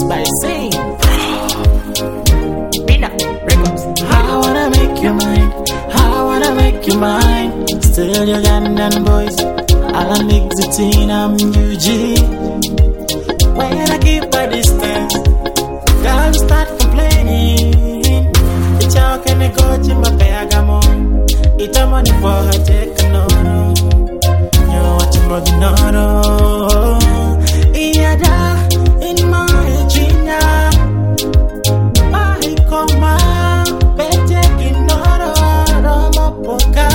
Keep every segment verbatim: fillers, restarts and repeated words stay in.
by Sing. Bina Records. I wanna make you mine. I wanna make you mine. Still Ugandan boys. Alan exiting, I'm U G. When I keep my distance, girls start complaining. It's how can I go to my Bergamo? It's a money for her take a no. You're watching but no no. Yeah, da in my Gina. I come out, better in no no no poka.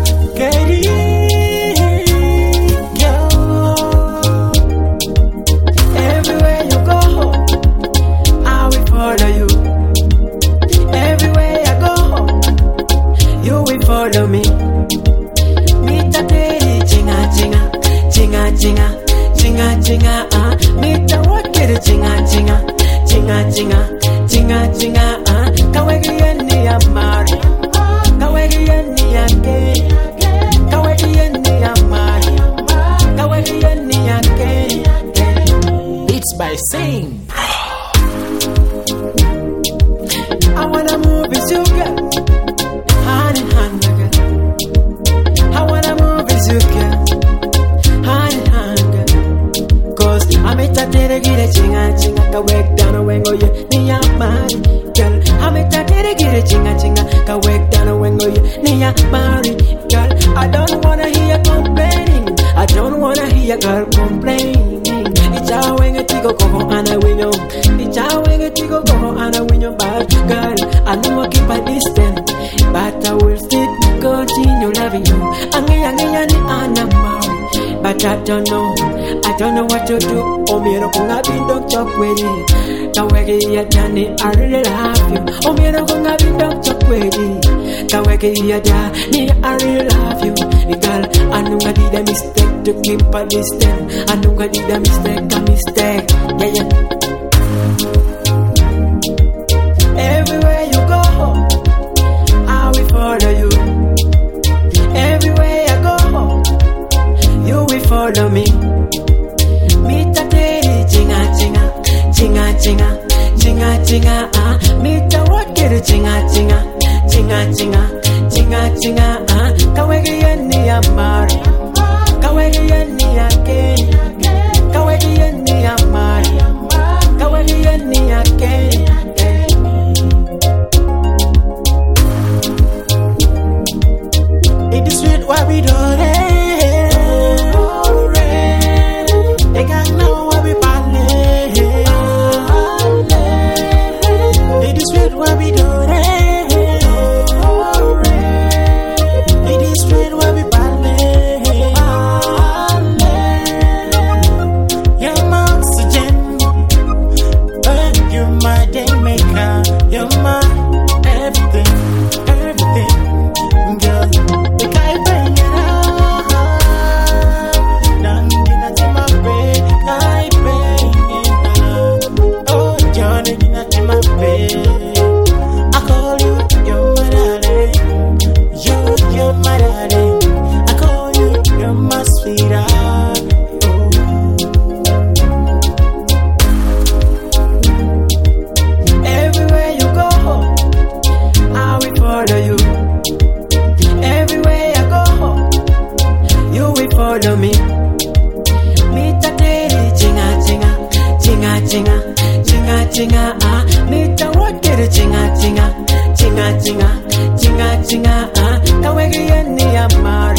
Follow me, me ta teri chinga chinga, chinga chinga, chinga chinga ah. Me ta wakiri chinga chinga, chinga chinga, chinga chinga ah. Kawegi yeni ya mari, kawegi yeni ya ke, kawegi yeni ya mari, kawegi yeni ya ke. Beats by Sing. I wanna move with you, girl. Hand in hand, girl. I wanna move with you, girl. Hand in hand, girl. Cause I'm a tate get a chinga chinga. Ka wake down a wengo ye ni ya mari, girl. I'm a tate get a chinga chinga. Ka wake down a wengo ye ni ya mari, girl. I don't wanna hear complaining. I don't wanna hear girl complaining. It's a wengo tigo koko ana winyo. It's a wengo tigo koko ana winyo bad girl. I know I keep a distance, but I will still continue loving you. Angi angi yani anamari, but I don't know, I don't know what to do. Omiro kunga bindok chokwedi, kawegi yadani, I really love you. Omiro kunga bindok chokwedi, kawegi yadani, I really love you. Girl, I know I did a mistake to keep a distance. I know I did a mistake, a mistake. Yeah yeah. Everywhere you go, I will follow you. Everywhere I go, you will follow me. Me ta teri chinga chinga, chinga chinga, chinga chinga ah. Me ta wakiri chinga chinga, chinga chinga, chinga chinga ah. Kawegi yeni ya mari, kawegi yeni ya ke, kawegi yeni ya mari, kawegi yeni ya ke. Why we do it? They got know why we ballin'. It is sweet why we do it. It is sweet why we ballin'. You're my oxygen, you're my day maker, you're my everything, everything, girl. Follow me, me ta teri chinga chinga, chinga chinga, chinga chinga ah. Me ta wakiri chinga chinga, chinga chinga, chinga chinga ah. Kawegi yeni ya mari.